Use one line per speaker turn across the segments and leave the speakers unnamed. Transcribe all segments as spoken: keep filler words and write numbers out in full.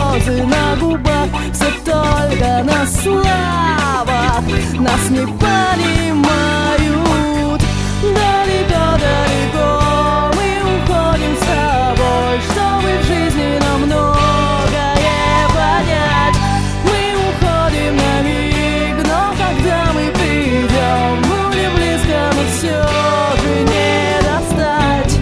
слезы на губах, все только на словах. Нас не понимают. Далеко-далеко мы уходим с тобой, чтобы в жизни нам многое понять. Мы уходим на миг, но когда мы придем, будем близко, но все же не достать.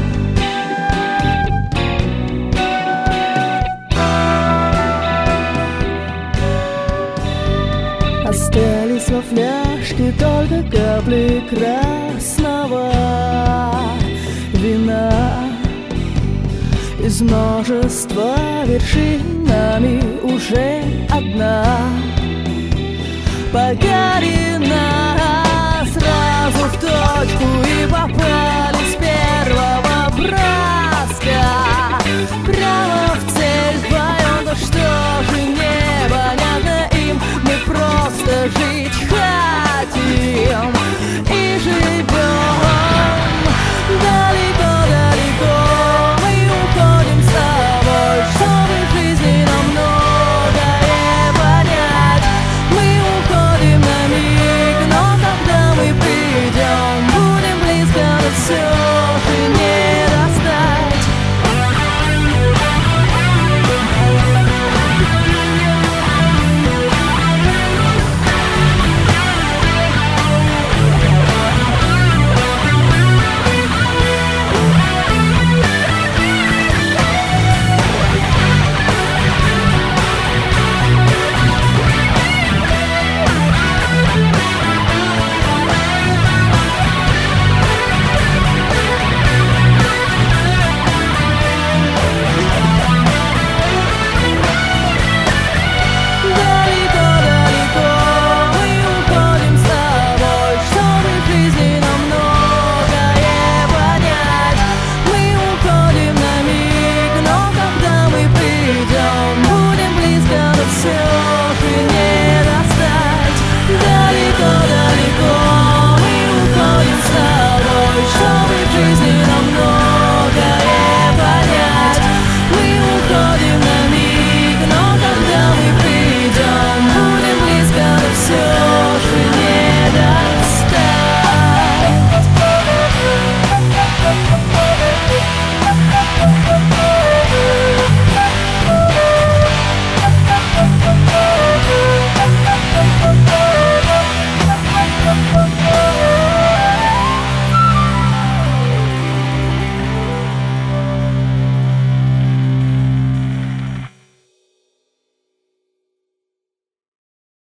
Остались во фляжке только капли красного вина. Из множества вершинами уже одна покорена. Сразу в точку и попали с первого броска.